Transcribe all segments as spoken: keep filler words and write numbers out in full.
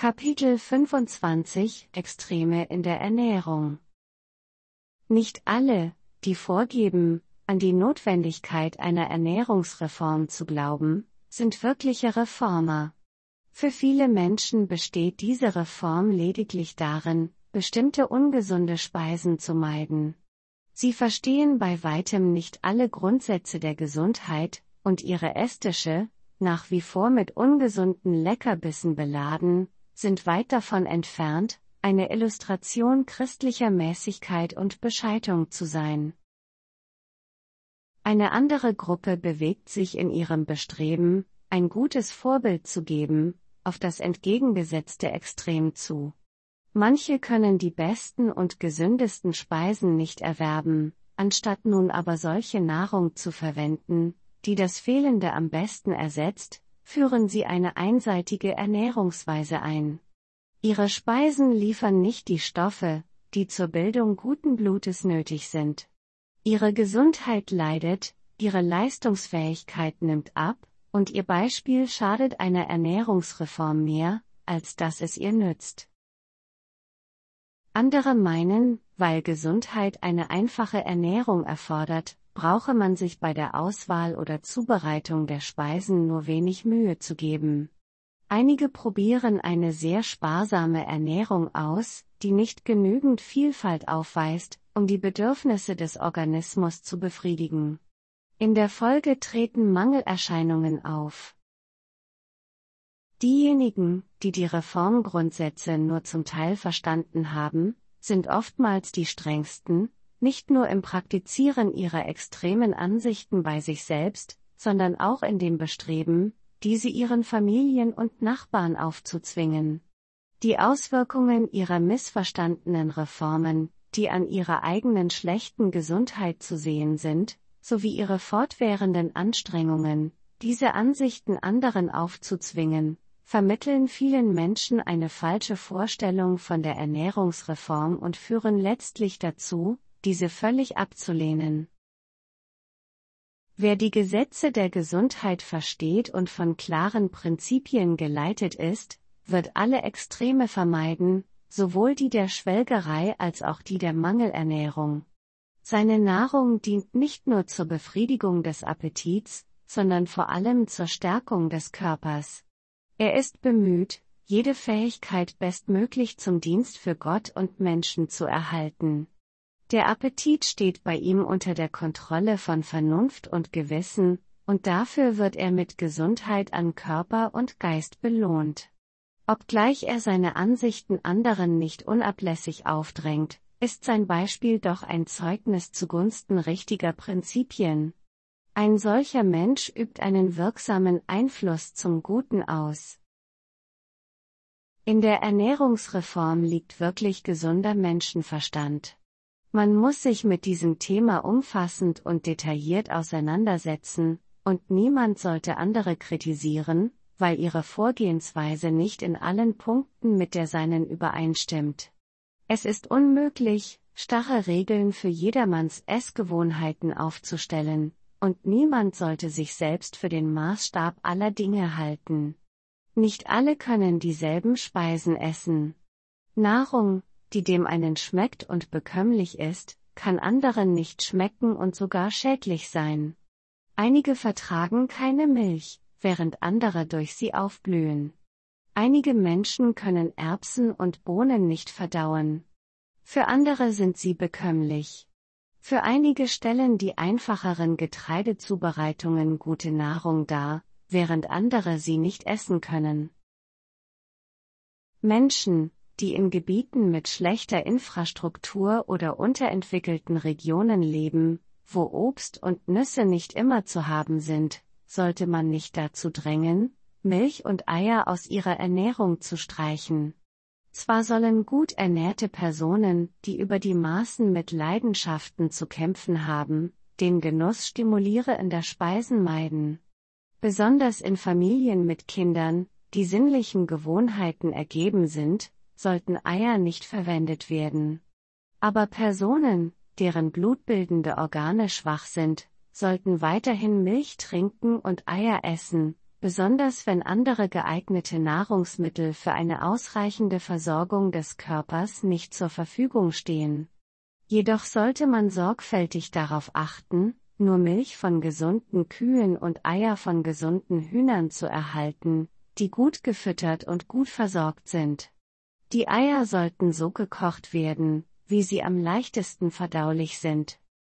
Kapitel fünfundzwanzig Extreme in der Ernährung. Nicht alle, die vorgeben, an die Notwendigkeit einer Ernährungsreform zu glauben, sind wirkliche Reformer. Für viele Menschen besteht diese Reform lediglich darin, bestimmte ungesunde Speisen zu meiden. Sie verstehen bei weitem nicht alle Grundsätze der Gesundheit, und ihre Esstische, nach wie vor mit ungesunden Leckerbissen beladen, sind weit davon entfernt, eine Illustration christlicher Mäßigkeit und Bescheitung zu sein. Eine andere Gruppe bewegt sich in ihrem Bestreben, ein gutes Vorbild zu geben, auf das entgegengesetzte Extrem zu. Manche können die besten und gesündesten Speisen nicht erwerben, anstatt nun aber solche Nahrung zu verwenden, die das Fehlende am besten ersetzt, führen sie eine einseitige Ernährungsweise ein. Ihre Speisen liefern nicht die Stoffe, die zur Bildung guten Blutes nötig sind. Ihre Gesundheit leidet, ihre Leistungsfähigkeit nimmt ab, und ihr Beispiel schadet einer Ernährungsreform mehr, als dass es ihr nützt. Andere meinen, weil Gesundheit eine einfache Ernährung erfordert, brauche man sich bei der Auswahl oder Zubereitung der Speisen nur wenig Mühe zu geben. Einige probieren eine sehr sparsame Ernährung aus, die nicht genügend Vielfalt aufweist, um die Bedürfnisse des Organismus zu befriedigen. In der Folge treten Mangelerscheinungen auf. Diejenigen, die die Reformgrundsätze nur zum Teil verstanden haben, sind oftmals die strengsten, nicht nur im Praktizieren ihrer extremen Ansichten bei sich selbst, sondern auch in dem Bestreben, diese ihren Familien und Nachbarn aufzuzwingen. Die Auswirkungen ihrer missverstandenen Reformen, die an ihrer eigenen schlechten Gesundheit zu sehen sind, sowie ihre fortwährenden Anstrengungen, diese Ansichten anderen aufzuzwingen, vermitteln vielen Menschen eine falsche Vorstellung von der Ernährungsreform und führen letztlich dazu, diese völlig abzulehnen. Wer die Gesetze der Gesundheit versteht und von klaren Prinzipien geleitet ist, wird alle Extreme vermeiden, sowohl die der Schwelgerei als auch die der Mangelernährung. Seine Nahrung dient nicht nur zur Befriedigung des Appetits, sondern vor allem zur Stärkung des Körpers. Er ist bemüht, jede Fähigkeit bestmöglich zum Dienst für Gott und Menschen zu erhalten. Der Appetit steht bei ihm unter der Kontrolle von Vernunft und Gewissen, und dafür wird er mit Gesundheit an Körper und Geist belohnt. Obgleich er seine Ansichten anderen nicht unablässig aufdrängt, ist sein Beispiel doch ein Zeugnis zugunsten richtiger Prinzipien. Ein solcher Mensch übt einen wirksamen Einfluss zum Guten aus. In der Ernährungsreform liegt wirklich gesunder Menschenverstand. Man muss sich mit diesem Thema umfassend und detailliert auseinandersetzen, und niemand sollte andere kritisieren, weil ihre Vorgehensweise nicht in allen Punkten mit der seinen übereinstimmt. Es ist unmöglich, starre Regeln für jedermanns Essgewohnheiten aufzustellen, und niemand sollte sich selbst für den Maßstab aller Dinge halten. Nicht alle können dieselben Speisen essen. Nahrung, die dem einen schmeckt und bekömmlich ist, kann anderen nicht schmecken und sogar schädlich sein. Einige vertragen keine Milch, während andere durch sie aufblühen. Einige Menschen können Erbsen und Bohnen nicht verdauen. Für andere sind sie bekömmlich. Für einige stellen die einfacheren Getreidezubereitungen gute Nahrung dar, während andere sie nicht essen können. Menschen, die in Gebieten mit schlechter Infrastruktur oder unterentwickelten Regionen leben, wo Obst und Nüsse nicht immer zu haben sind, sollte man nicht dazu drängen, Milch und Eier aus ihrer Ernährung zu streichen. Zwar sollen gut ernährte Personen, die über die Maßen mit Leidenschaften zu kämpfen haben, den Genuss stimulierender Speisen meiden. Besonders in Familien mit Kindern, die sinnlichen Gewohnheiten ergeben sind, sollten Eier nicht verwendet werden. Aber Personen, deren blutbildende Organe schwach sind, sollten weiterhin Milch trinken und Eier essen, besonders wenn andere geeignete Nahrungsmittel für eine ausreichende Versorgung des Körpers nicht zur Verfügung stehen. Jedoch sollte man sorgfältig darauf achten, nur Milch von gesunden Kühen und Eier von gesunden Hühnern zu erhalten, die gut gefüttert und gut versorgt sind. Die Eier sollten so gekocht werden, wie sie am leichtesten verdaulich sind.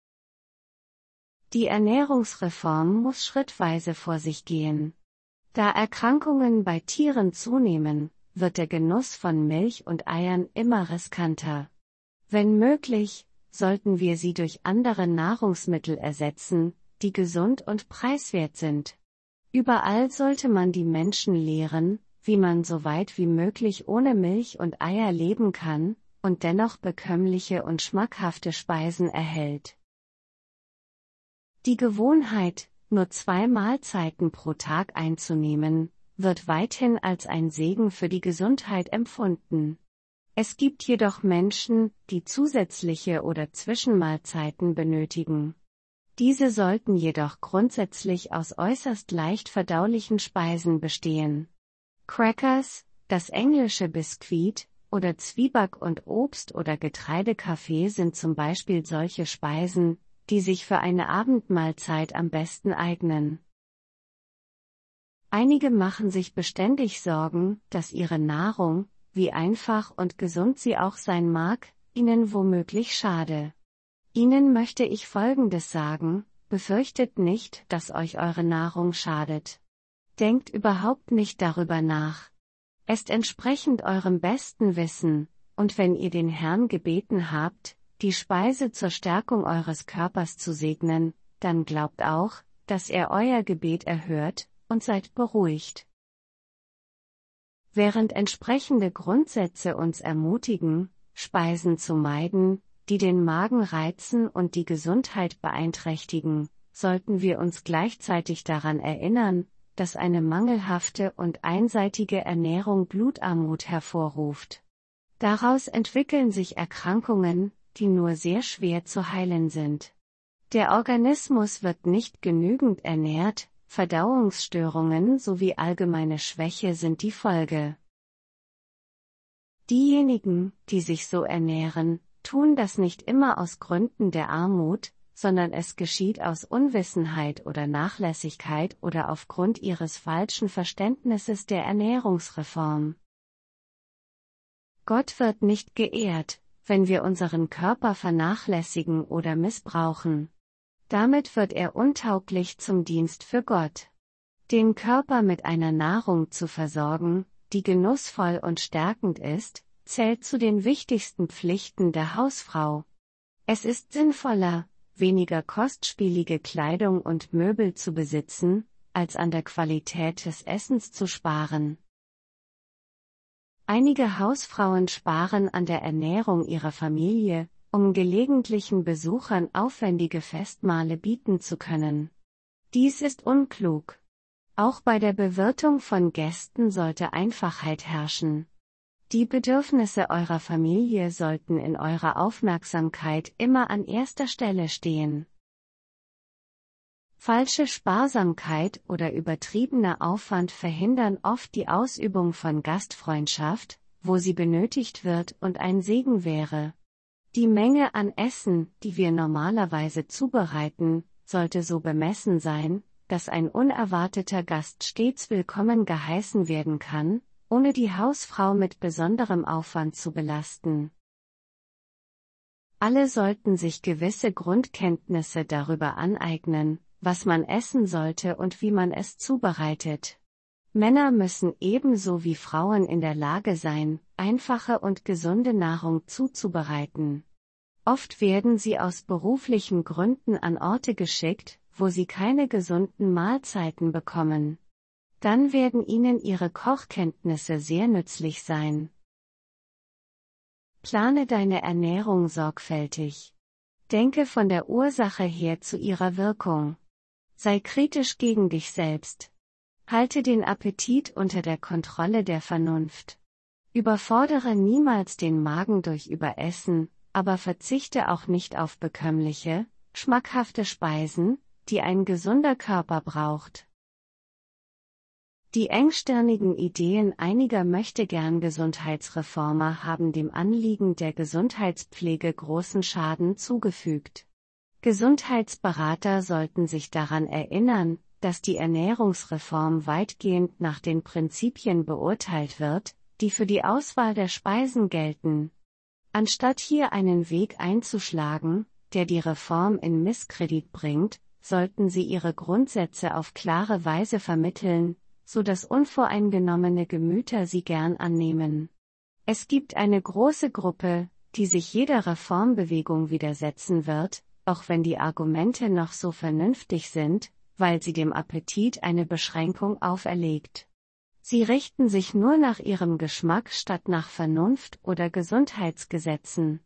Die Ernährungsreform muss schrittweise vor sich gehen. Da Erkrankungen bei Tieren zunehmen, wird der Genuss von Milch und Eiern immer riskanter. Wenn möglich, sollten wir sie durch andere Nahrungsmittel ersetzen, die gesund und preiswert sind. Überall sollte man die Menschen lehren, wie man so weit wie möglich ohne Milch und Eier leben kann und dennoch bekömmliche und schmackhafte Speisen erhält. Die Gewohnheit, nur zwei Mahlzeiten pro Tag einzunehmen, wird weithin als ein Segen für die Gesundheit empfunden. Es gibt jedoch Menschen, die zusätzliche oder Zwischenmahlzeiten benötigen. Diese sollten jedoch grundsätzlich aus äußerst leicht verdaulichen Speisen bestehen. Crackers, das englische Biskuit, oder Zwieback und Obst- oder Getreidekaffee sind zum Beispiel solche Speisen, die sich für eine Abendmahlzeit am besten eignen. Einige machen sich beständig Sorgen, dass ihre Nahrung, wie einfach und gesund sie auch sein mag, ihnen womöglich schade. Ihnen möchte ich Folgendes sagen: Befürchtet nicht, dass euch eure Nahrung schadet. Denkt überhaupt nicht darüber nach. Esst entsprechend eurem besten Wissen, und wenn ihr den Herrn gebeten habt, die Speise zur Stärkung eures Körpers zu segnen, dann glaubt auch, dass er euer Gebet erhört, und seid beruhigt. Während entsprechende Grundsätze uns ermutigen, Speisen zu meiden, die den Magen reizen und die Gesundheit beeinträchtigen, sollten wir uns gleichzeitig daran erinnern, dass eine mangelhafte und einseitige Ernährung Blutarmut hervorruft. Daraus entwickeln sich Erkrankungen, die nur sehr schwer zu heilen sind. Der Organismus wird nicht genügend ernährt, Verdauungsstörungen sowie allgemeine Schwäche sind die Folge. Diejenigen, die sich so ernähren, tun das nicht immer aus Gründen der Armut, sondern es geschieht aus Unwissenheit oder Nachlässigkeit oder aufgrund ihres falschen Verständnisses der Ernährungsreform. Gott wird nicht geehrt, wenn wir unseren Körper vernachlässigen oder missbrauchen. Damit wird er untauglich zum Dienst für Gott. Den Körper mit einer Nahrung zu versorgen, die genussvoll und stärkend ist, zählt zu den wichtigsten Pflichten der Hausfrau. Es ist sinnvoller, weniger kostspielige Kleidung und Möbel zu besitzen, als an der Qualität des Essens zu sparen. Einige Hausfrauen sparen an der Ernährung ihrer Familie, um gelegentlichen Besuchern aufwendige Festmahle bieten zu können. Dies ist unklug. Auch bei der Bewirtung von Gästen sollte Einfachheit herrschen. Die Bedürfnisse eurer Familie sollten in eurer Aufmerksamkeit immer an erster Stelle stehen. Falsche Sparsamkeit oder übertriebener Aufwand verhindern oft die Ausübung von Gastfreundschaft, wo sie benötigt wird und ein Segen wäre. Die Menge an Essen, die wir normalerweise zubereiten, sollte so bemessen sein, dass ein unerwarteter Gast stets willkommen geheißen werden kann, ohne die Hausfrau mit besonderem Aufwand zu belasten. Alle sollten sich gewisse Grundkenntnisse darüber aneignen, was man essen sollte und wie man es zubereitet. Männer müssen ebenso wie Frauen in der Lage sein, einfache und gesunde Nahrung zuzubereiten. Oft werden sie aus beruflichen Gründen an Orte geschickt, wo sie keine gesunden Mahlzeiten bekommen. Dann werden ihnen ihre Kochkenntnisse sehr nützlich sein. Plane deine Ernährung sorgfältig. Denke von der Ursache her zu ihrer Wirkung. Sei kritisch gegen dich selbst. Halte den Appetit unter der Kontrolle der Vernunft. Überfordere niemals den Magen durch Überessen, aber verzichte auch nicht auf bekömmliche, schmackhafte Speisen, die ein gesunder Körper braucht. Die engstirnigen Ideen einiger Möchtegern-Gesundheitsreformer haben dem Anliegen der Gesundheitspflege großen Schaden zugefügt. Gesundheitsberater sollten sich daran erinnern, dass die Ernährungsreform weitgehend nach den Prinzipien beurteilt wird, die für die Auswahl der Speisen gelten. Anstatt hier einen Weg einzuschlagen, der die Reform in Misskredit bringt, sollten sie ihre Grundsätze auf klare Weise vermitteln, so dass unvoreingenommene Gemüter sie gern annehmen. Es gibt eine große Gruppe, die sich jeder Reformbewegung widersetzen wird, auch wenn die Argumente noch so vernünftig sind, weil sie dem Appetit eine Beschränkung auferlegt. Sie richten sich nur nach ihrem Geschmack statt nach Vernunft oder Gesundheitsgesetzen.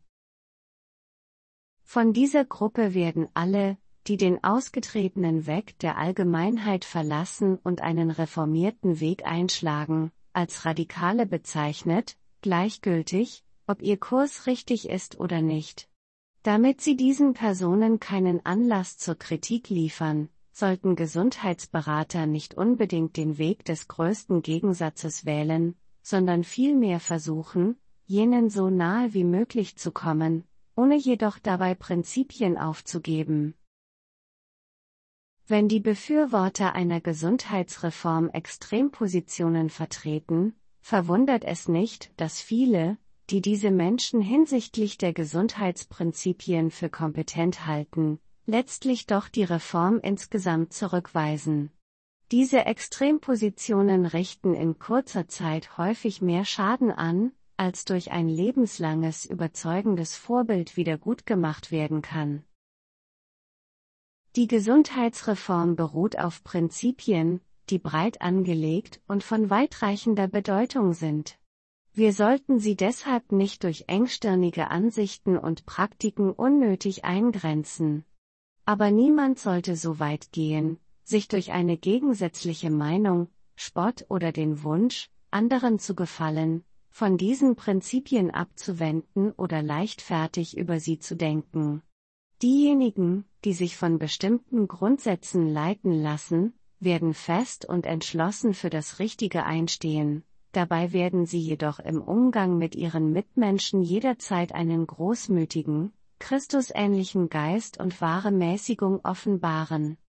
Von dieser Gruppe werden alle, die den ausgetretenen Weg der Allgemeinheit verlassen und einen reformierten Weg einschlagen, als Radikale bezeichnet, gleichgültig, ob ihr Kurs richtig ist oder nicht. Damit sie diesen Personen keinen Anlass zur Kritik liefern, sollten Gesundheitsberater nicht unbedingt den Weg des größten Gegensatzes wählen, sondern vielmehr versuchen, jenen so nahe wie möglich zu kommen, ohne jedoch dabei Prinzipien aufzugeben. Wenn die Befürworter einer Gesundheitsreform Extrempositionen vertreten, verwundert es nicht, dass viele, die diese Menschen hinsichtlich der Gesundheitsprinzipien für kompetent halten, letztlich doch die Reform insgesamt zurückweisen. Diese Extrempositionen richten in kurzer Zeit häufig mehr Schaden an, als durch ein lebenslanges überzeugendes Vorbild wiedergutgemacht werden kann. Die Gesundheitsreform beruht auf Prinzipien, die breit angelegt und von weitreichender Bedeutung sind. Wir sollten sie deshalb nicht durch engstirnige Ansichten und Praktiken unnötig eingrenzen. Aber niemand sollte so weit gehen, sich durch eine gegensätzliche Meinung, Spott oder den Wunsch, anderen zu gefallen, von diesen Prinzipien abzuwenden oder leichtfertig über sie zu denken. Diejenigen, die sich von bestimmten Grundsätzen leiten lassen, werden fest und entschlossen für das Richtige einstehen, dabei werden sie jedoch im Umgang mit ihren Mitmenschen jederzeit einen großmütigen, christusähnlichen Geist und wahre Mäßigung offenbaren.